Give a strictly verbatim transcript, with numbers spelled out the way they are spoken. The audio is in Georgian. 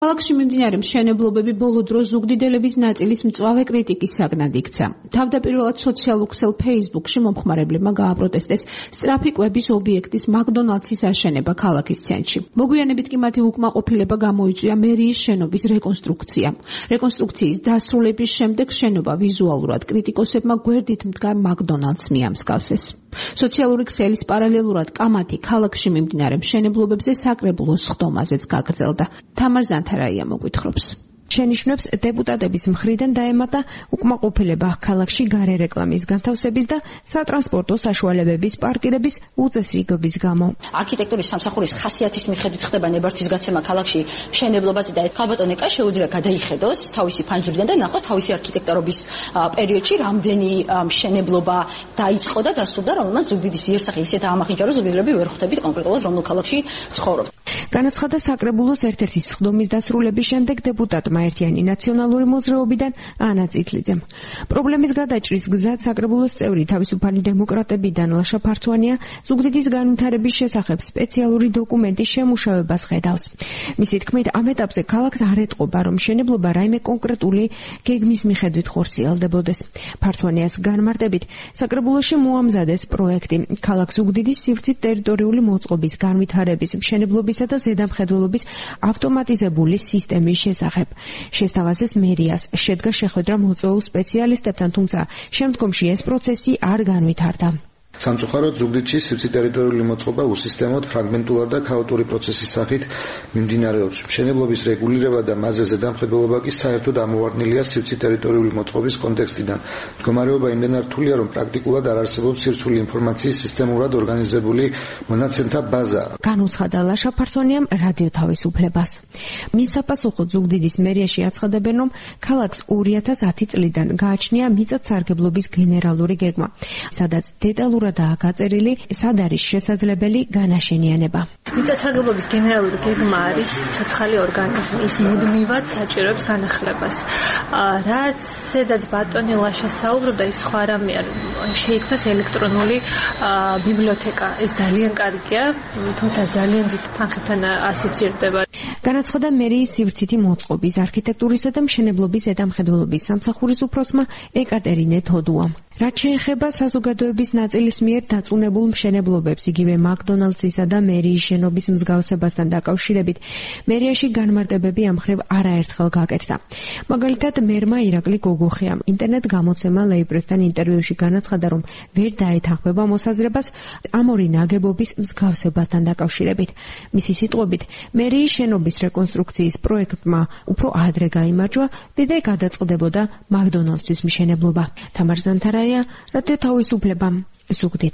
ქალაქში მიმდინარე მშენებლობები ბოლო დროს ზუგდიდელების ნაწილის მწვავე კრიტიკის საგნად იქცა. თავდაპირველად სოციალურ ქსელ Facebook-ში მომხმარებლებმა გააპროტესტეს სწრაფი კვების ობიექტის მაკდონალდსის აშენება ქალაქის ცენტრში. მოგვიანებით კი მათი უკმაყოფილება გამოიწვია მერიის შენობის რეკონსტრუქცია. რეკონსტრუქციის დასრულების შემდეგ შენობა ვიზუალურად კრიტიკოსებმა გვერდით მდგარ მაკდონალდს მიამსგავსეს. სოციალური ქსელის პარალელურად კამათი ქალაქში მიმდინარე მშენებლობებზე საკრებულოს ხდომაზეც გაგრძელდა. თამარ ზანთარაია მოგვითხრობს. შენიშვნებს დეპუტატების მხრიდან დაემატა უკმაყოფილება ქალაქში გარე რეკლამის განთავსების და სატრანსპორტო საშუალებების პარკირების უწესრიგობის გამო. არქიტექტურის სამსახურის ხასიათის მიხედვით ხდება ნებართვის გაცემა ქალაქში მშენებლობაზე და ქალბატონიკა შეუძლია გადაიხედოს თავისი ფანჯრიდან და ნახოს თავისი არქიტექტორობის პერიოდში რამდენი მშენებლობა დაიწყო და დასრულდა, რომელმაც ზუგდიდის იერსახე ისეთ აამახინჯა, რომ ზუგდიდელები ვერ ხვდებით კონკრეტულად რომელ ქალაქში ცხოვრობთ. განაცხადა საკრებულოს ერთ-ერთი სხდომის დასრულების შემდეგ დეპუტატმა ერთიანი ნაციონალური მოძრაობიდან ანა წითლიძემ. პრობლემის გადაჭრის გზად საკრებულოს წევრი თავისუფალი დემოკრატებიდან ლაშა ფარცვანია ზუგდიდის განვითარების შესახებ სპეციალური დოკუმენტის შემუშავებას ხედავს. მისი თქმით, ამ ეტაპზე ქალაქს არ ეტყობა, რომ მშენებლობა რაიმე კონკრეტული გეგმის მიხედვით ხორციელდებოდეს. ფარცვანიას განმარტებით, საკრებულოში მოამზადეს პროექტი ქალაქ ზუგდიდის სივრცით ტერიტორიული მოწყობის განვითარების, მშენებლობისა და ზედამხედველობის ავტომატიზებული სისტემის შესახებ. შესთავაზეს მერიას, შედგა შეხვედრა მოწვეულ სპეციალისტებთან, თუმცა შემდგომში ეს პროცესი არ განვითარდა. სამწუხაროდ ზუგდიდში სივრცის ტერიტორიული მოწყობა უსისტემოდ, ფრაგმენტულად და ქაოტური პროცესის სახით მიმდინარეობს. მშენებლობის რეგულირება და მასზე ზედამხედველობა კი საერთოდ ამოვარდნილია სივრცის ტერიტორიული მოწყობის კონტექსტიდან. მდგომარეობა იმდენ რთულია, რომ პრაქტიკულად არ არსებობს სირცული ინფორმაციის სისტემურად ორგანიზებული მონაცემთა ბაზა. განუცხადა ლაშა ფარცვანიამ რადიო თავისუფლებას. მის საპასუხოდ ზუგდიდის მერიაში აცხადებენ, რომ ქალაქს ორი ათას ათი წლიდან გააჩნია მიწათსარგებლობის გენერალური გეგმა, სადაც დეტალურად და გაწერილი სად არის შესაძლებელი განაშენიანება. მიწათსარგებლობის გენერალური გეგმა არის ცოცხალი ორგანიზმი, ის მუდმივად საჭიროებს განახლებას. რაც სადაც ბატონი ლაშა საუბრობდა, ის სხვა რამე არ შეიქმნას ელექტრონული ბიბლიოთეკა. ეს ძალიან კარგია, თუმცა ძალიან დიდ თანხებთან ასოცირდება. განაცხადა მერიის სივრცითი მოწყობის, არქიტექტურისა და მშენებლობის ზედამხედველობის სამსახურის უფროსმა ეკატერინე თოდუამ. რაც შეეხება საზოგადოების ნაწილის მიერ დაწუნებულ მშენებლობებს, იგივე მაკდონალდსისა და მერიის შენობის მსგავსებასთან დაკავშირებით, მერიაში განმარტებები ამხრივ არაერთხელ გაკეთდა. მაგალითად, მერმა ირაკლი გოგოხიამ ინტერნეტ გამოცემა ლეიბრესთან ინტერვიუში განაცხადა, რომ ვერ დაეთანხმება მოსაზრებას ამ ორი ნაგებობის მსგავსებასთან დაკავშირებით. მისი სიტყვებით, მერიის შენობის რეკონსტრუქციის პროექტმა უფრო ადრე გაიმარჯვა, ვიდრე გადაწყდებოდა მაკდონალდსის მშენებლობა. თამარ ზანთარაია, რადიო თავისუფლება, ზუგდიდ.